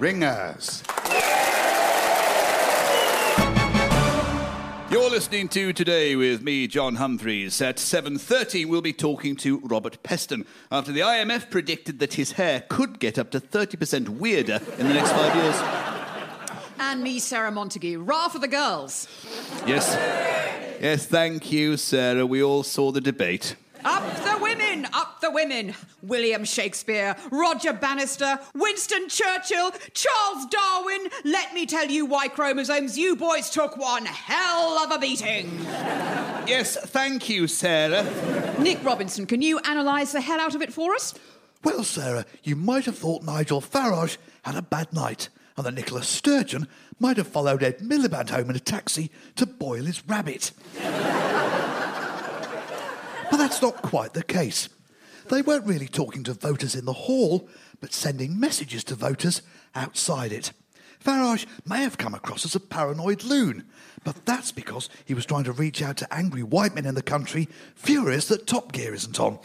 Ringers. You're listening to Today with me, John Humphreys. At 7:30, we'll be talking to Robert Peston after the IMF predicted that his hair could get up to 30% weirder in the next 5 years. And me, Sarah Montague. Rah for the girls. Yes, thank you, Sarah. We all saw the debate. Up the women! Up the women! William Shakespeare, Roger Bannister, Winston Churchill, Charles Darwin. Let me tell you why chromosomes, you boys took one hell of a beating. Yes, thank you, Sarah. Nick Robinson, can you analyse the hell out of it for us? Well, Sarah, you might have thought Nigel Farage had a bad night and that Nicola Sturgeon might have followed Ed Miliband home in a taxi to boil his rabbit. But that's not quite the case. They weren't really talking to voters in the hall, but sending messages to voters outside it. Farage may have come across as a paranoid loon, but that's because he was trying to reach out to angry white men in the country, furious that Top Gear isn't on.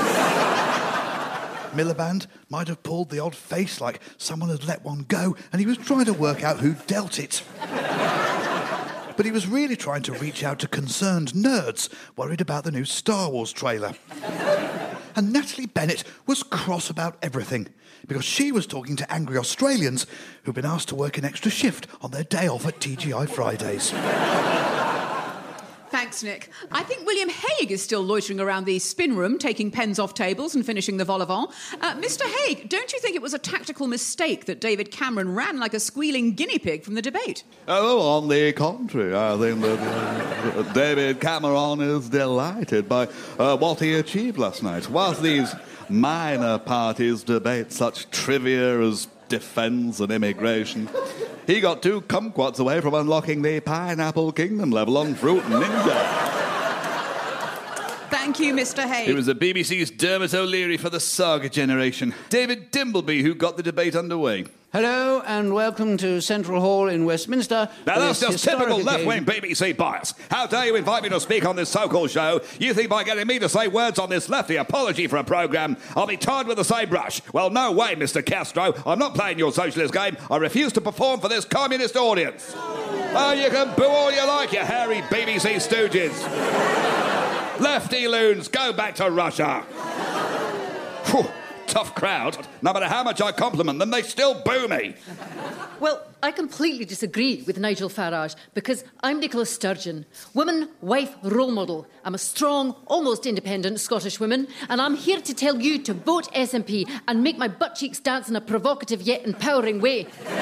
Miliband might have pulled the odd face like someone had let one go and he was trying to work out who dealt it. But he was really trying to reach out to concerned nerds worried about the new Star Wars trailer. And Natalie Bennett was cross about everything because she was talking to angry Australians who'd been asked to work an extra shift on their day off at TGI Fridays. Thanks, Nick. I think William Hague is still loitering around the spin room, taking pens off tables and finishing the vol au vent. Mr. Hague, don't you think it was a tactical mistake that David Cameron ran like a squealing guinea pig from the debate? Oh, on the contrary, I think that David Cameron is delighted by what he achieved last night. Whilst these minor parties debate such trivia as defence and immigration, he got 2 kumquats away from unlocking the Pineapple Kingdom level on Fruit Ninja. Thank you, Mr. Hague. It was the BBC's Dermot O'Leary for the Saga generation, David Dimbleby, who got the debate underway. Hello and welcome to Central Hall in Westminster. Now that's just typical left-wing BBC bias. How dare you invite me to speak on this so-called show? You think by getting me to say words on this lefty apology for a programme, I'll be tarred with the same brush? Well, no way, Mr. Castro. I'm not playing your socialist game. I refuse to perform for this communist audience. Oh, you can boo all you like, you hairy BBC stooges. Lefty loons, go back to Russia. Whew. Tough crowd. No matter how much I compliment them, they still boo me. Well, I completely disagree with Nigel Farage because I'm Nicola Sturgeon, woman, wife, role model. I'm a strong, almost independent Scottish woman, and I'm here to tell you to vote SNP and make my butt cheeks dance in a provocative yet empowering way.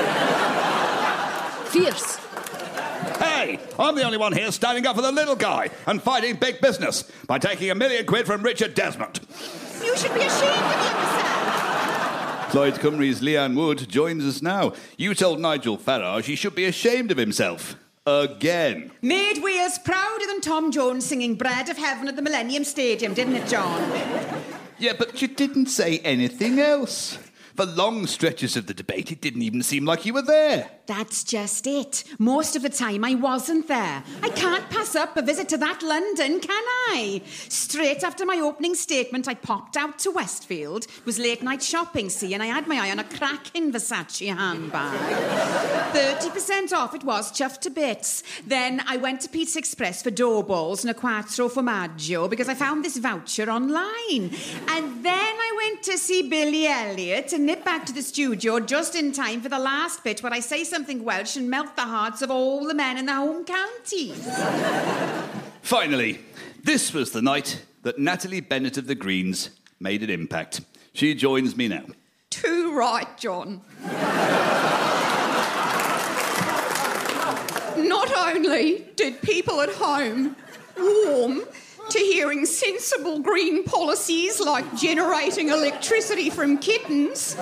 Fierce. Hey, I'm the only one here standing up for the little guy and fighting big business by taking £1 million from Richard Desmond. You should be ashamed of yourself. Clyde Cymru's Leanne Wood joins us now. You told Nigel Farage he should be ashamed of himself. Again. Made we us prouder than Tom Jones singing Bread of Heaven at the Millennium Stadium, didn't it, John? Yeah, but you didn't say anything else. For long stretches of the debate, it didn't even seem like you were there. That's just it. Most of the time I wasn't there. I can't pass up a visit to that London, can I? Straight after my opening statement, I popped out to Westfield. It was late night shopping, see, and I had my eye on a cracking Versace handbag. 30% off it was, chuffed to bits. Then I went to Pizza Express for dough balls and a quattro formaggio because I found this voucher online. And then I went to see Billy Elliot and nip back to the studio just in time for the last bit where I say something Welsh and melt the hearts of all the men in the home counties. Finally, this was the night that Natalie Bennett of the Greens made an impact. She joins me now. Too right, John. Not only did people at home warm to hearing sensible green policies like generating electricity from kittens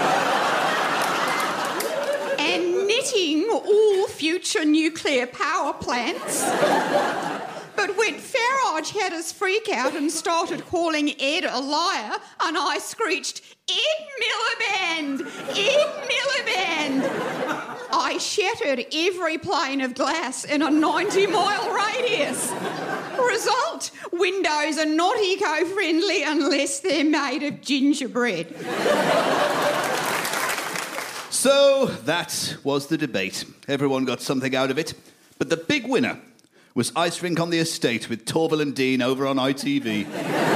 and netting all future nuclear power plants, but when Farage had us freak out and started calling Ed a liar, and I screeched, Ed Miliband! Ed Miliband! I shattered every pane of glass in a 90-mile radius. Result, windows are not eco-friendly unless they're made of gingerbread. So that was the debate. Everyone got something out of it. But the big winner was Ice Rink on the Estate with Torval and Dean over on ITV.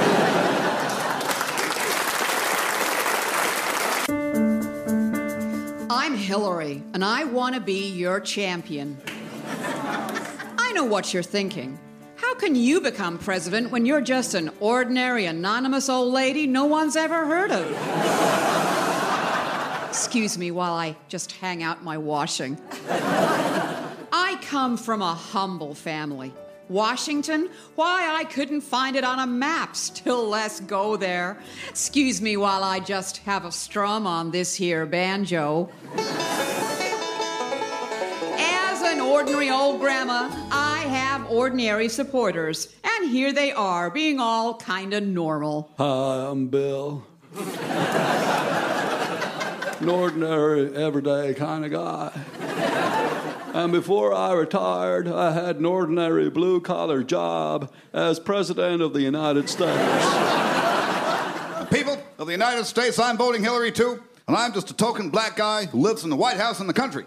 I'm Hillary, and I want to be your champion. I know what you're thinking. How can you become president when you're just an ordinary, anonymous old lady no one's ever heard of? Excuse me while I just hang out my washing. I come from a humble family. Washington? Why, I couldn't find it on a map, still less go there. Excuse me while I just have a strum on this here banjo. As an ordinary old grandma, I have ordinary supporters. And here they are, being all kind of normal. Hi, I'm Bill. An ordinary, everyday kind of guy. And before I retired, I had an ordinary blue-collar job as President of the United States. People of the United States, I'm voting Hillary too, and I'm just a token black guy who lives in the White House in the country.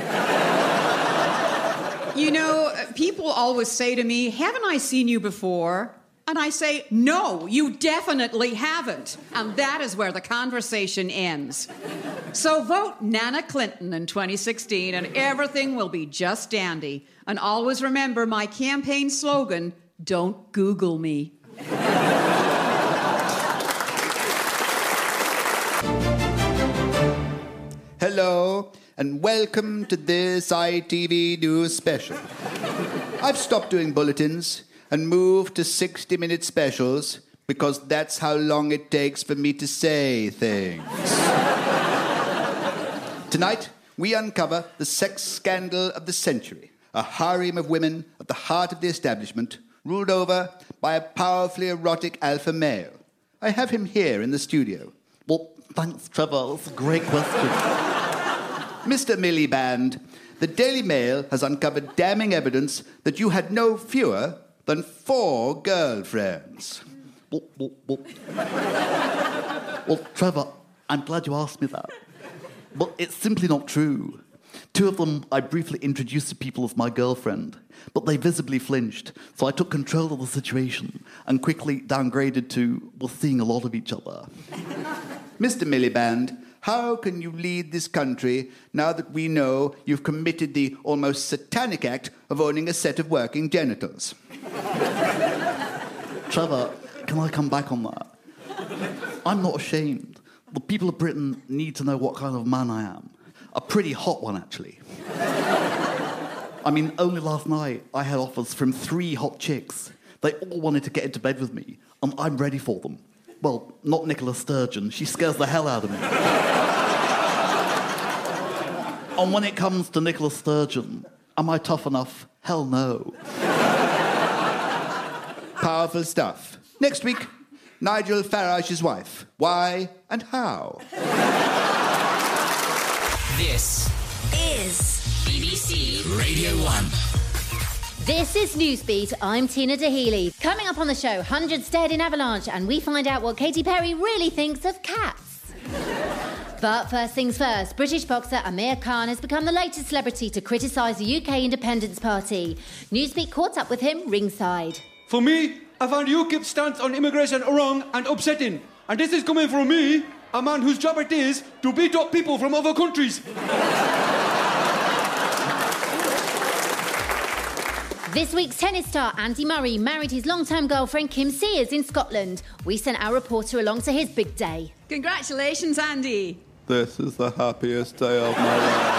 You know, people always say to me, haven't I seen you before? And I say, no, you definitely haven't. And that is where the conversation ends. So vote Nana Clinton in 2016 and everything will be just dandy. And always remember my campaign slogan, don't Google me. Hello, and welcome to this ITV News special. I've stopped doing bulletins and moved to 60-minute specials because that's how long it takes for me to say things. Tonight, we uncover the sex scandal of the century, a harem of women at the heart of the establishment, ruled over by a powerfully erotic alpha male. I have him here in the studio. Well, thanks, Trevor. That's a great question. Mr. Miliband, the Daily Mail has uncovered damning evidence that you had no fewer than 4 girlfriends. Well, Trevor, I'm glad you asked me that. But it's simply not true. 2 of them I briefly introduced to people as my girlfriend, but they visibly flinched, so I took control of the situation and quickly downgraded to, well, seeing a lot of each other. Mr. Miliband, how can you lead this country now that we know you've committed the almost satanic act of owning a set of working genitals? Trevor, can I come back on that? I'm not ashamed. The people of Britain need to know what kind of man I am. A pretty hot one, actually. I mean, only last night I had offers from 3 hot chicks. They all wanted to get into bed with me, and I'm ready for them. Well, not Nicola Sturgeon. She scares the hell out of me. And when it comes to Nicola Sturgeon, am I tough enough? Hell no. Powerful stuff. Next week, Nigel Farage's wife. Why and how? This is BBC Radio 1. This is Newsbeat. I'm Tina Dahealy. Coming up on the show, hundreds dead in avalanche, and we find out what Katy Perry really thinks of cats. But first things first, British boxer Amir Khan has become the latest celebrity to criticise the UK Independence Party. Newsbeat caught up with him ringside. For me, I find UKIP's stance on immigration wrong and upsetting. And this is coming from me, a man whose job it is to beat up people from other countries. This week's tennis star Andy Murray married his long-time girlfriend Kim Sears in Scotland. We sent our reporter along to his big day. Congratulations, Andy. This is the happiest day of my life.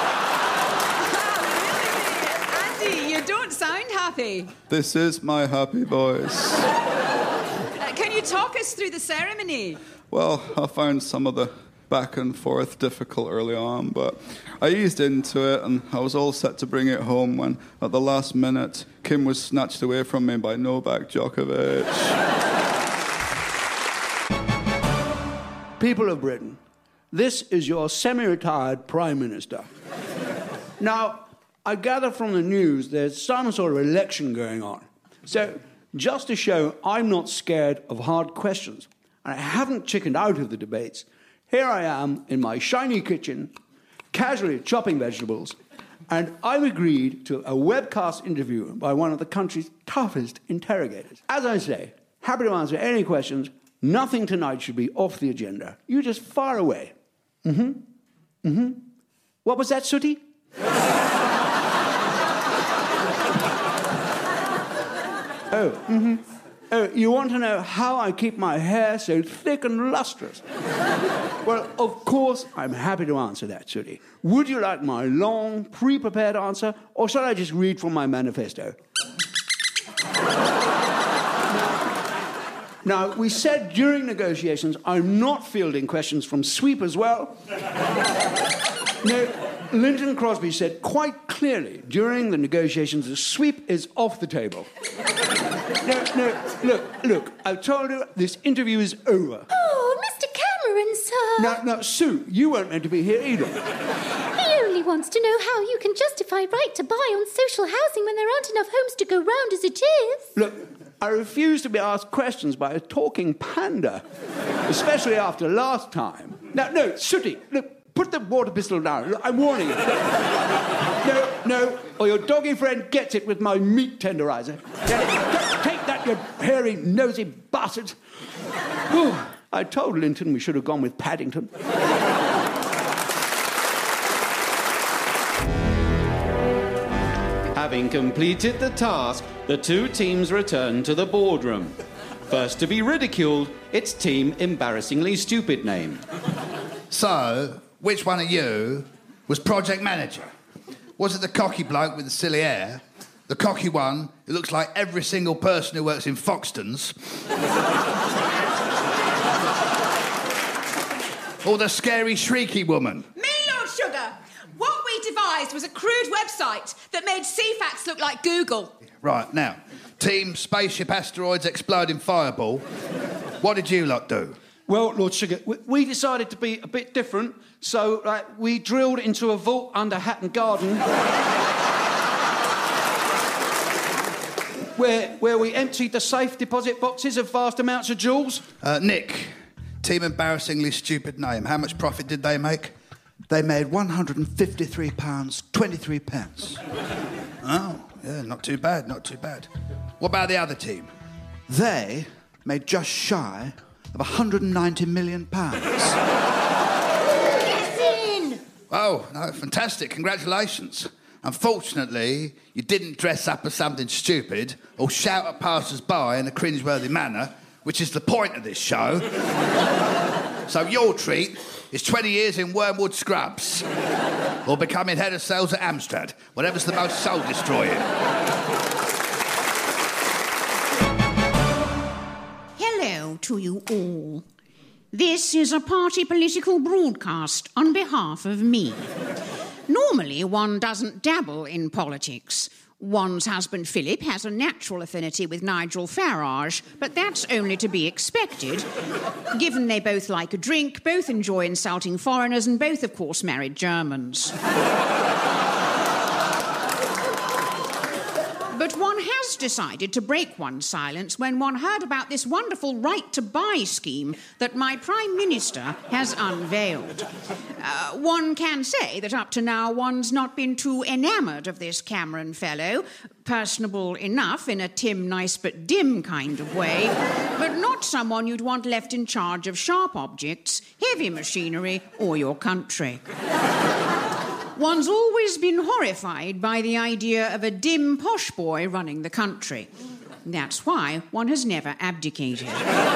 Andy, you don't sound happy. This is my happy voice. Can you talk us through the ceremony? Well, I found some of the back and forth difficult early on, but I eased into it and I was all set to bring it home when, at the last minute, Kim was snatched away from me by Novak Djokovic. People of Britain, this is your semi-retired Prime Minister. Now, I gather from the news there's some sort of election going on. So, just to show I'm not scared of hard questions, and I haven't chickened out of the debates, here I am in my shiny kitchen, casually chopping vegetables, and I've agreed to a webcast interview by one of the country's toughest interrogators. As I say, happy to answer any questions. Nothing tonight should be off the agenda. You just fire away. What was that, Sooty? Oh, you want to know how I keep my hair so thick and lustrous? Well, of course, I'm happy to answer that, Sooty. Would you like my long, pre-prepared answer, or shall I just read from my manifesto? Now, we said during negotiations I'm not fielding questions from Sweep as well. No, Linton Crosby said quite clearly during the negotiations that Sweep is off the table. No, look, I've told you this interview is over. Oh, Mr. Cameron, sir. Now, Sue, you weren't meant to be here either. He only wants to know how you can justify right to buy on social housing when there aren't enough homes to go round as it is. Look, I refuse to be asked questions by a talking panda, especially after last time. Now, no, Sooty, look, put the water pistol down. Look, I'm warning you. No, or your doggy friend gets it with my meat tenderizer. Take that, you hairy, nosy bastard. Whew, I told Linton we should have gone with Paddington. Having completed the task, the two teams return to the boardroom. First to be ridiculed, it's Team Embarrassingly Stupid Name. So, which one of you was project manager? Was it the cocky bloke with the silly hair? The cocky one who looks like every single person who works in Foxtons? Or the scary, shrieky woman? Me, Lord Sugar! What we devised was a crude website that made CFAX look like Google. Right, now, Team Spaceship Asteroids Exploding Fireball, what did you lot do? Well, Lord Sugar, we decided to be a bit different, so we drilled into a vault under Hatton Garden where we emptied the safe deposit boxes of vast amounts of jewels. Nick, Team Embarrassingly Stupid Name, how much profit did they make? They made £153.23. Oh, yeah, not too bad, not too bad. What about the other team? They made just shy of £190 million. Yes, in! Oh, no, fantastic, congratulations. Unfortunately, you didn't dress up as something stupid or shout at passers-by in a cringeworthy manner, which is the point of this show. So your treat is 20 years in Wormwood Scrubs or becoming head of sales at Amstrad, whatever's the most soul-destroying. Hello to you all. This is a party political broadcast on behalf of me. Normally, one doesn't dabble in politics. One's husband, Philip, has a natural affinity with Nigel Farage, but that's only to be expected, given they both like a drink, both enjoy insulting foreigners, and both, of course, married Germans. But one has decided to break one's silence when one heard about this wonderful right-to-buy scheme that my Prime Minister has unveiled. One can say that up to now one's not been too enamoured of this Cameron fellow, personable enough in a Tim nice but dim kind of way, but not someone you'd want left in charge of sharp objects, heavy machinery, or your country. One's always been horrified by the idea of a dim posh boy running the country. That's why one has never abdicated.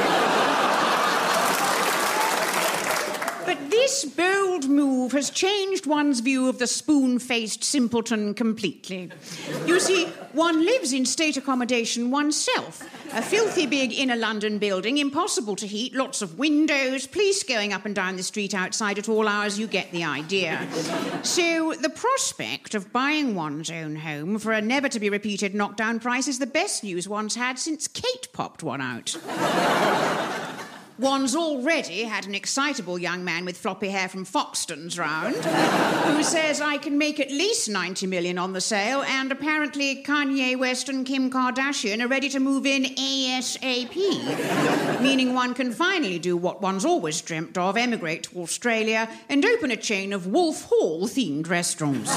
But this bold move has changed one's view of the spoon-faced simpleton completely. You see, one lives in state accommodation oneself. A filthy big inner London building, impossible to heat, lots of windows, police going up and down the street outside at all hours, you get the idea. So the prospect of buying one's own home for a never-to-be-repeated knockdown price is the best news one's had since Kate popped one out. One's already had an excitable young man with floppy hair from Foxton's round, who says I can make at least 90 million on the sale, and apparently Kanye West and Kim Kardashian are ready to move in ASAP, meaning one can finally do what one's always dreamt of, emigrate to Australia and open a chain of Wolf Hall-themed restaurants.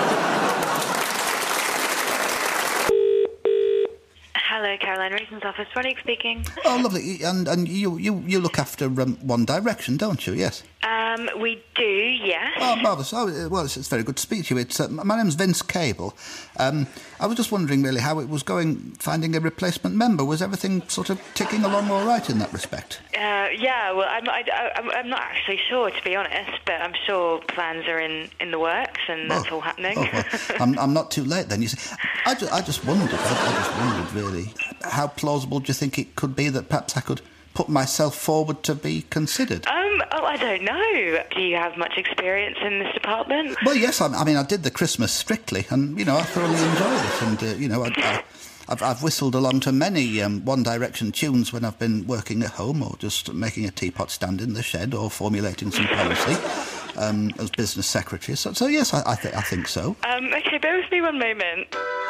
Hello, Caroline Reason's office. Ronnie speaking. Oh, lovely. And you look after One Direction, don't you? Yes. We do, yes. Oh, marvellous. Oh, well, it's very good to speak to you. My name's Vince Cable. I was just wondering, really, how it was going finding a replacement member. Was everything sort of ticking along all right in that respect? Yeah, well, I'm not actually sure, to be honest, but I'm sure plans are in the works and that's all happening. Oh, well, I'm not too late then. You see, I just wondered, really, how plausible do you think it could be that perhaps I could put myself forward to be considered? I don't know. Do you have much experience in this department? Well, yes. I mean, I did the Christmas Strictly, and I thoroughly enjoyed it. And I've whistled along to many One Direction tunes when I've been working at home, or just making a teapot stand in the shed, or formulating some policy as business secretary. So yes, I think so. Okay, bear with me one moment.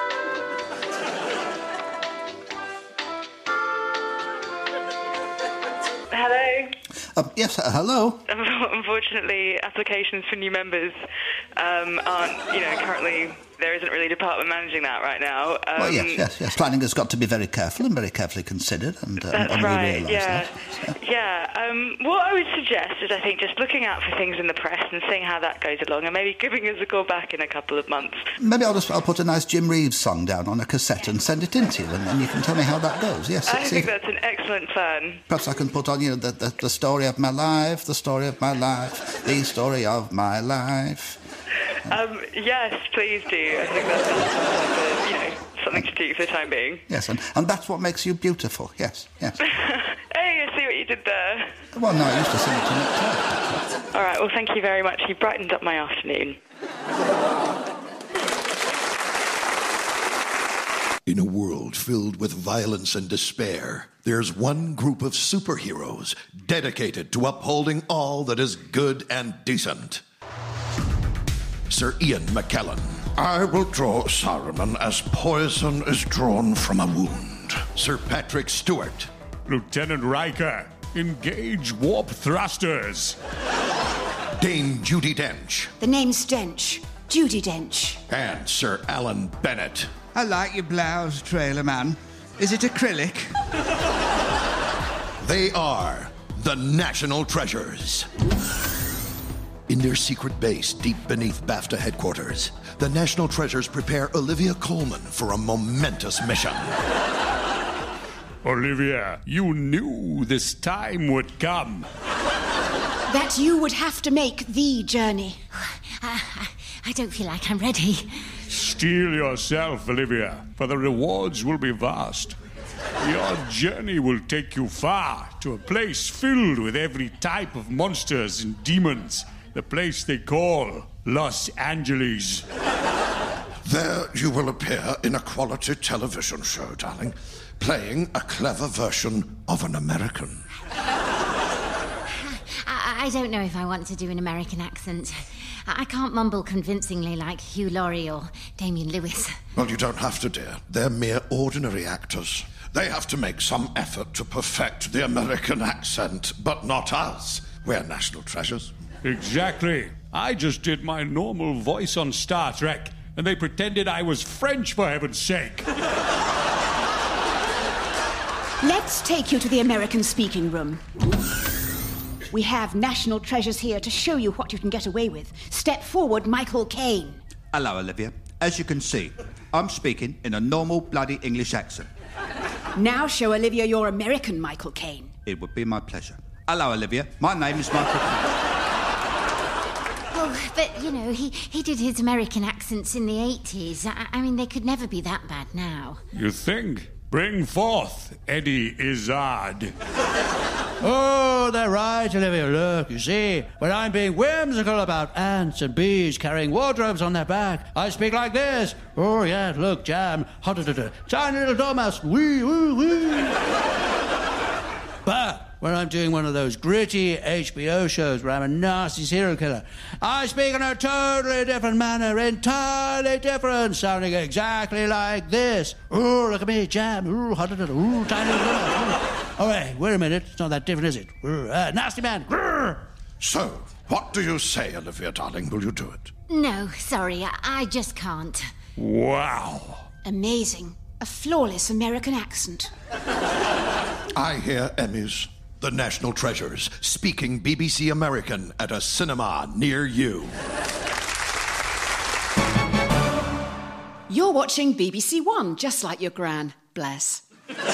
Hello? Yes, hello. Unfortunately, applications for new members aren't, currently there isn't really a department managing that right now. Well, yes. Planning has got to be very careful and very carefully considered, and that's and right. We realise that. Yeah. What I would suggest is, I think, just looking out for things in the press and seeing how that goes along, and maybe giving us a call back in a couple of months. Maybe I'll put a nice Jim Reeves song down on a cassette and send it in to you, and you can tell me how that goes. Yes, I think that's an excellent plan. Perhaps I can put on, the story of my life, the story of my life, the story of my life. Yes, please do. I think that's something to do for the time being. Yes, and that's what makes you beautiful. Yes. Hey, I see what you did there. Well, no, I used to sing it to Nick Clegg. All right, well, thank you very much. You brightened up my afternoon. In a world filled with violence and despair, there's one group of superheroes dedicated to upholding all that is good and decent. Sir Ian McKellen. I will draw Saruman as poison is drawn from a wound. Sir Patrick Stewart. Lieutenant Riker, engage warp thrusters. Dame Judi Dench. The name's Dench. Judi Dench. And Sir Alan Bennett. I like your blouse, trailer man. Is it acrylic? They are the National Treasures. In their secret base deep beneath BAFTA headquarters, the National Treasures prepare Olivia Colman for a momentous mission. Olivia, you knew this time would come. That you would have to make the journey. I don't feel like I'm ready. Steel yourself, Olivia, for the rewards will be vast. Your journey will take you far, to a place filled with every type of monsters and demons. The place they call Los Angeles. There you will appear in a quality television show, darling, playing a clever version of an American. I don't know if I want to do an American accent. I can't mumble convincingly like Hugh Laurie or Damian Lewis. Well, you don't have to, dear. They're mere ordinary actors. They have to make some effort to perfect the American accent, but not us. We're national treasures. Exactly. I just did my normal voice on Star Trek, and they pretended I was French, for heaven's sake. Let's take you to the American speaking room. We have National Treasures here to show you what you can get away with. Step forward, Michael Caine. Hello, Olivia. As you can see, I'm speaking in a normal bloody English accent. Now show Olivia your American Michael Caine. It would be my pleasure. Hello, Olivia. My name is Michael Caine. Oh, but, he did his American accents in the 80s. I mean, they could never be that bad now. You think? Bring forth Eddie Izzard. Oh, they're right, Olivia. Look, you see, when I'm being whimsical about ants and bees carrying wardrobes on their back, I speak like this. Oh, yeah, look, jam. Tiny little dormouse. Wee, wee, wee. But when I'm doing one of those gritty HBO shows where I'm a nasty serial killer. I speak in a totally different manner, entirely different, sounding exactly like this. Ooh, look at me, jam. Ooh, tiny. Oh, wait a minute. It's not that different, is it? Nasty man. So, what do you say, Olivia, darling? Will you do it? No, sorry, I just can't. Wow. Amazing. A flawless American accent. I hear Emmys, the national treasures, speaking BBC American at a cinema near you. You're watching BBC One, just like your gran. Bless.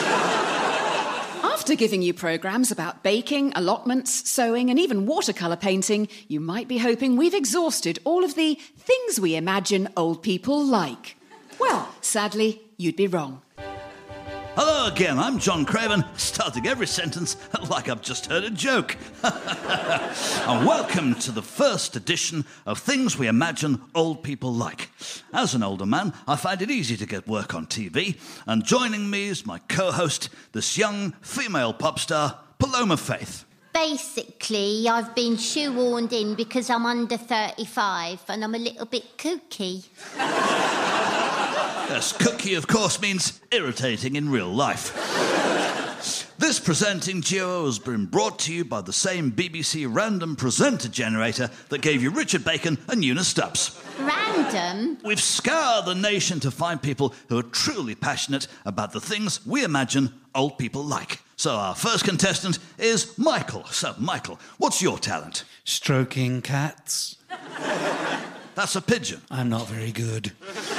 After giving you programmes about baking, allotments, sewing, and even watercolour painting, you might be hoping we've exhausted all of the things we imagine old people like. Well, sadly, you'd be wrong. Hello again, I'm John Craven, starting every sentence like I've just heard a joke. And welcome to the first edition of Things We Imagine Old People Like. As an older man, I find it easy to get work on TV, and joining me is my co-host, this young female pop star, Paloma Faith. Basically, I've been shoehorned in because I'm under 35 and I'm a little bit kooky. Yes, cookie, of course, means irritating in real life. This presenting duo has been brought to you by the same BBC random presenter generator that gave you Richard Bacon and Eunice Stubbs. Random? We've scoured the nation to find people who are truly passionate about the things we imagine old people like. So our first contestant is Michael. So, Michael, what's your talent? Stroking cats. That's a pigeon. I'm not very good.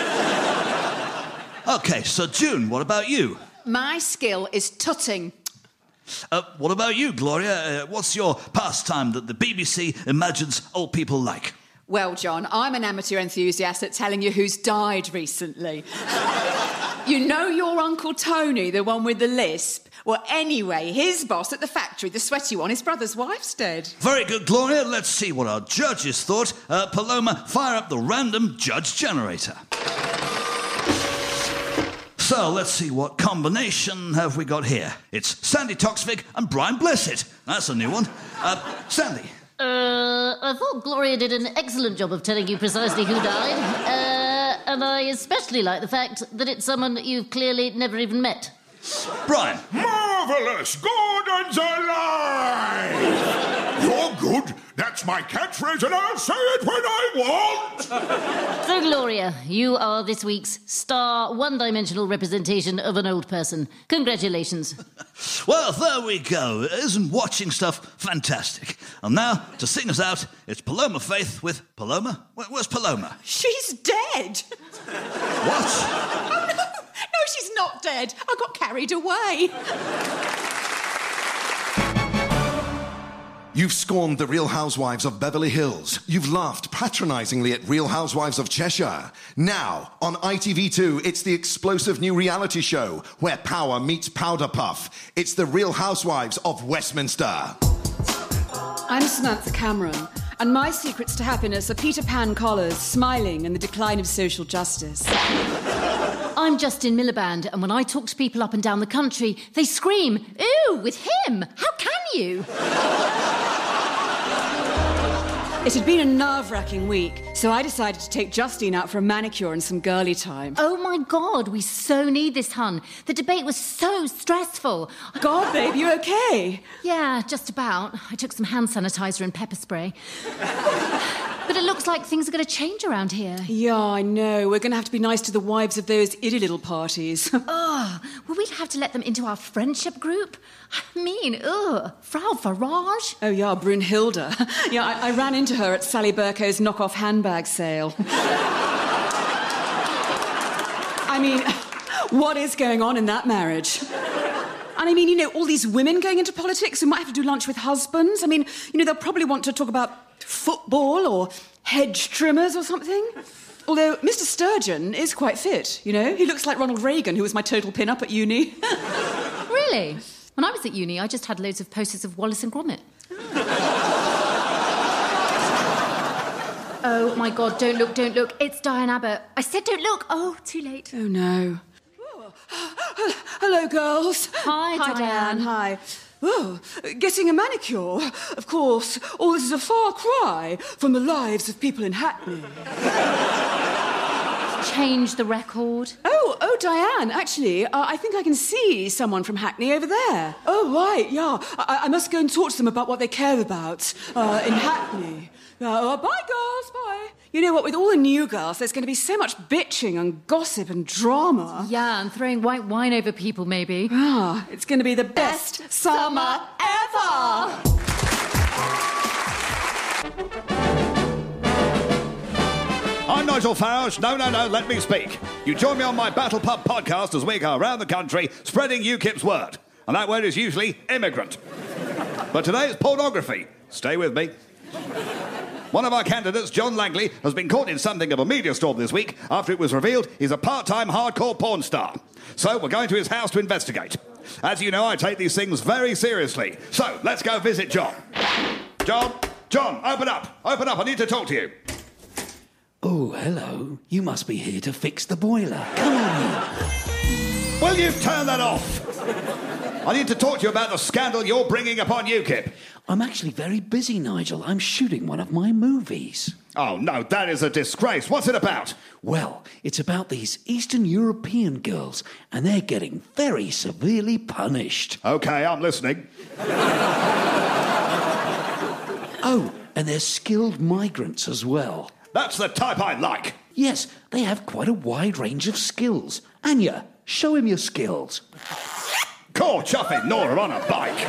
OK, so June, what about you? My skill is tutting. What about you, Gloria? What's your pastime that the BBC imagines old people like? Well, John, I'm an amateur enthusiast at telling you who's died recently. You know your Uncle Tony, the one with the lisp? Well, anyway, his boss at the factory, the sweaty one, his brother's wife's dead. Very good, Gloria. Let's see what our judges thought. Paloma, fire up the random judge generator. So, let's see, what combination have we got here? It's Sandy Toksvig and Brian Blessed. That's a new one. Sandy. I thought Gloria did an excellent job of telling you precisely who died. And I especially like the fact that it's someone that you've clearly never even met. Brian. Marvellous! Gordon's alive! You're good. That's my catchphrase, and I'll say it when I want! So, Gloria, you are this week's star one-dimensional representation of an old person. Congratulations. Well, there we go. Isn't watching stuff fantastic? And now, to sing us out, it's Paloma Faith with Paloma. Where's Paloma? She's dead. What? No, she's not dead. I got carried away. You've scorned the Real Housewives of Beverly Hills. You've laughed patronisingly at Real Housewives of Cheshire. Now, on ITV2, it's the explosive new reality show where power meets powder puff. It's the Real Housewives of Westminster. I'm Samantha Cameron, and my secrets to happiness are Peter Pan collars, smiling, and the decline of social justice. I'm Justin Miliband, and when I talk to people up and down the country, they scream, "Ooh, with him! How can you?" It had been a nerve-wracking week, so I decided to take Justine out for a manicure and some girly time. Oh, my God, we so need this, hun. The debate was so stressful. God, babe, you okay? Yeah, just about. I took some hand sanitizer and pepper spray. But it looks like things are going to change around here. Yeah, I know. We're going to have to be nice to the wives of those itty little parties. Ugh, will we have to let them into our friendship group? I mean, Frau Farage? Oh, yeah, Brunhilde. Yeah, I ran into her at Sally Burko's knockoff handbag sale. I mean, what is going on in that marriage? And I mean, you know, all these women going into politics who might have to do lunch with husbands. I mean, you know, they'll probably want to talk about football or hedge trimmers or something. Although Mr. Sturgeon is quite fit, you know. He looks like Ronald Reagan, who was my total pin-up at uni. Really? When I was at uni, I just had loads of posters of Wallace and Gromit. Oh, my God, don't look, don't look. It's Diane Abbott. I said don't look. Oh, too late. Oh, no. Hello, girls. Hi, Diane. Hi. Oh, getting a manicure? Of course, all this is a far cry from the lives of people in Hackney. Change the record. Oh, Diane, actually, I think I can see someone from Hackney over there. Oh, right, yeah. I must go and talk to them about what they care about in Hackney. Bye, girls, bye. You know what, with all the new girls, there's going to be so much bitching and gossip and drama. Yeah, and throwing white wine over people, maybe. Ah, it's going to be the best summer ever! I'm Nigel Farage. No, let me speak. You join me on my Battle Pub podcast as we go around the country spreading UKIP's word. And that word is usually immigrant. But today it's pornography. Stay with me. One of our candidates, John Langley, has been caught in something of a media storm this week after it was revealed he's a part-time hardcore porn star. So we're going to his house to investigate. As you know, I take these things very seriously. So let's go visit John. John, open up. I need to talk to you. Oh, hello. You must be here to fix the boiler. Come on in. Will you turn that off? I need to talk to you about the scandal you're bringing upon UKIP. I'm actually very busy, Nigel. I'm shooting one of my movies. Oh, no, that is a disgrace. What's it about? Well, it's about these Eastern European girls, and they're getting very severely punished. OK, I'm listening. Oh, and they're skilled migrants as well. That's the type I like. Yes, they have quite a wide range of skills. Anya, show him your skills. Call chuffing Nora on a bike.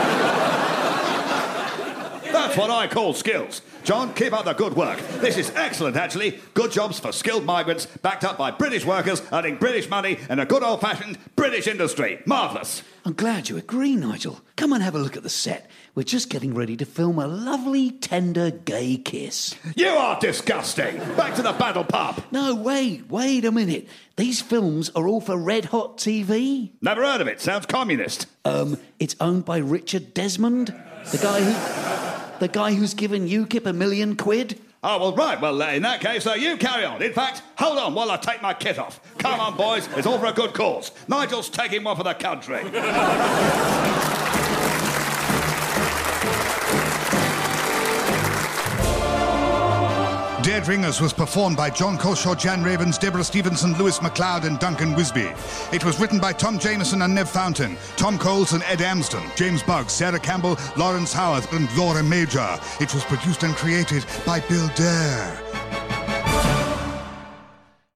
That's what I call skills. John, keep up the good work. This is excellent, actually. Good jobs for skilled migrants, backed up by British workers, earning British money in a good old-fashioned British industry. Marvellous. I'm glad you agree, Nigel. Come and have a look at the set. We're just getting ready to film a lovely, tender, gay kiss. You are disgusting. Back to the Battle Pub. No, wait a minute. These films are all for Red Hot TV. Never heard of it. Sounds communist. It's owned by Richard Desmond, the guy who's given UKIP £1 million. Oh, well, right. Well, in that case, you carry on. In fact, hold on while I take my kit off. Come on, boys. It's all for a good cause. Nigel's taking one for the country. Dead Ringers was performed by John Colshaw, Jan Ravens, Deborah Stevenson, Lewis MacLeod and Duncan Wisby. It was written by Tom Jameson and Nev Fountain, Tom Coles and Ed Amsden, James Buggs, Sarah Campbell, Lawrence Howarth and Laura Major. It was produced and created by Bill Dare.